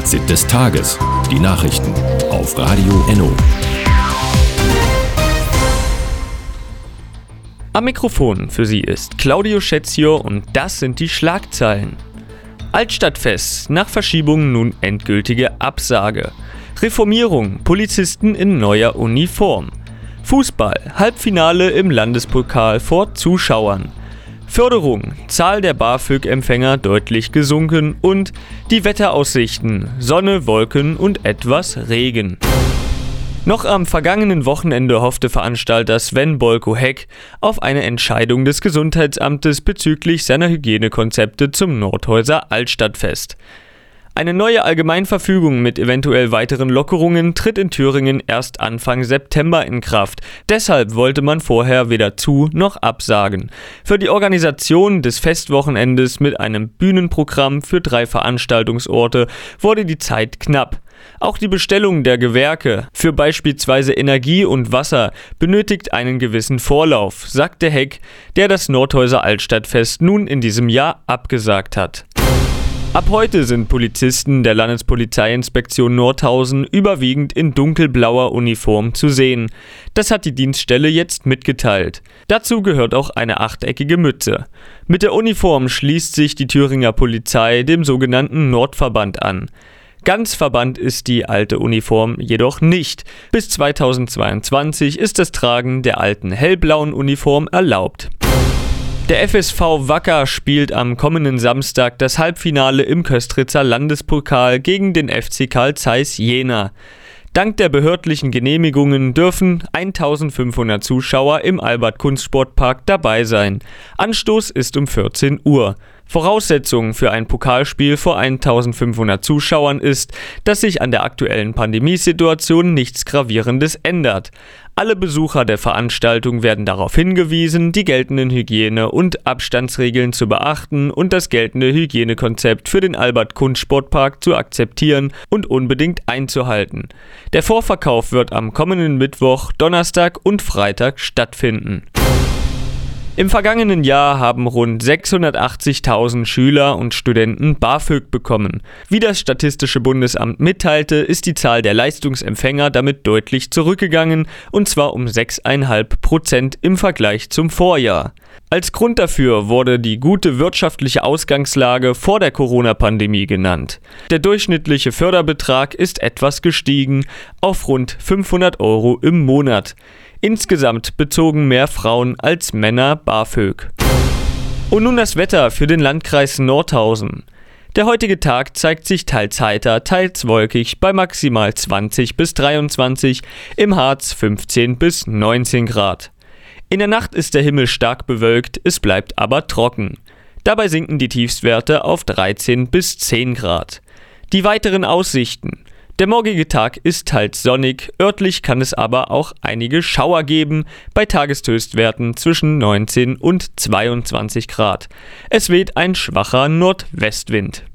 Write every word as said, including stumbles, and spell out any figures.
Fazit des Tages. Die Nachrichten auf Radio Enno. Am Mikrofon für Sie ist Claudio Schätzio und das sind die Schlagzeilen. Altstadtfest, nach Verschiebung nun endgültige Absage. Reformierung, Polizisten in neuer Uniform. Fußball, Halbfinale im Landespokal vor Zuschauern. Förderung, Zahl der BAföG-Empfänger deutlich gesunken und die Wetteraussichten, Sonne, Wolken und etwas Regen. Noch am vergangenen Wochenende hoffte Veranstalter Sven Bolko-Heck auf eine Entscheidung des Gesundheitsamtes bezüglich seiner Hygienekonzepte zum Nordhäuser Altstadtfest. Eine neue Allgemeinverfügung mit eventuell weiteren Lockerungen tritt in Thüringen erst Anfang September in Kraft. Deshalb wollte man vorher weder zu- noch absagen. Für die Organisation des Festwochenendes mit einem Bühnenprogramm für drei Veranstaltungsorte wurde die Zeit knapp. Auch die Bestellung der Gewerke für beispielsweise Energie und Wasser benötigt einen gewissen Vorlauf, sagte Heck, der das Nordhäuser Altstadtfest nun in diesem Jahr abgesagt hat. Ab heute sind Polizisten der Landespolizeiinspektion Nordhausen überwiegend in dunkelblauer Uniform zu sehen. Das hat die Dienststelle jetzt mitgeteilt. Dazu gehört auch eine achteckige Mütze. Mit der Uniform schließt sich die Thüringer Polizei dem sogenannten Nordverband an. Ganz verbannt ist die alte Uniform jedoch nicht. Bis zweitausendzweiundzwanzig ist das Tragen der alten hellblauen Uniform erlaubt. Der F S V Wacker spielt am kommenden Samstag das Halbfinale im Köstritzer Landespokal gegen den F C Carl Zeiss Jena. Dank der behördlichen Genehmigungen dürfen eintausendfünfhundert Zuschauer im Albert-Kunstsportpark dabei sein. Anstoß ist um vierzehn Uhr. Voraussetzung für ein Pokalspiel vor eintausendfünfhundert Zuschauern ist, dass sich an der aktuellen Pandemiesituation nichts Gravierendes ändert. Alle Besucher der Veranstaltung werden darauf hingewiesen, die geltenden Hygiene- und Abstandsregeln zu beachten und das geltende Hygienekonzept für den Albert-Kunstsportpark zu akzeptieren und unbedingt einzuhalten. Der Vorverkauf wird am kommenden Mittwoch, Donnerstag und Freitag stattfinden. Im vergangenen Jahr haben rund sechshundertachtzigtausend Schüler und Studenten BAföG bekommen. Wie das Statistische Bundesamt mitteilte, ist die Zahl der Leistungsempfänger damit deutlich zurückgegangen, und zwar um sechs Komma fünf Prozent im Vergleich zum Vorjahr. Als Grund dafür wurde die gute wirtschaftliche Ausgangslage vor der Corona-Pandemie genannt. Der durchschnittliche Förderbetrag ist etwas gestiegen auf rund fünfhundert Euro im Monat. Insgesamt bezogen mehr Frauen als Männer BAföG. Und nun das Wetter für den Landkreis Nordhausen. Der heutige Tag zeigt sich teils heiter, teils wolkig bei maximal zwanzig bis dreiundzwanzig, im Harz fünfzehn bis neunzehn Grad. In der Nacht ist der Himmel stark bewölkt, es bleibt aber trocken. Dabei sinken die Tiefstwerte auf dreizehn bis zehn Grad. Die weiteren Aussichten. Der morgige Tag ist teils sonnig, örtlich kann es aber auch einige Schauer geben, bei Tageshöchstwerten zwischen neunzehn und zweiundzwanzig Grad. Es weht ein schwacher Nordwestwind.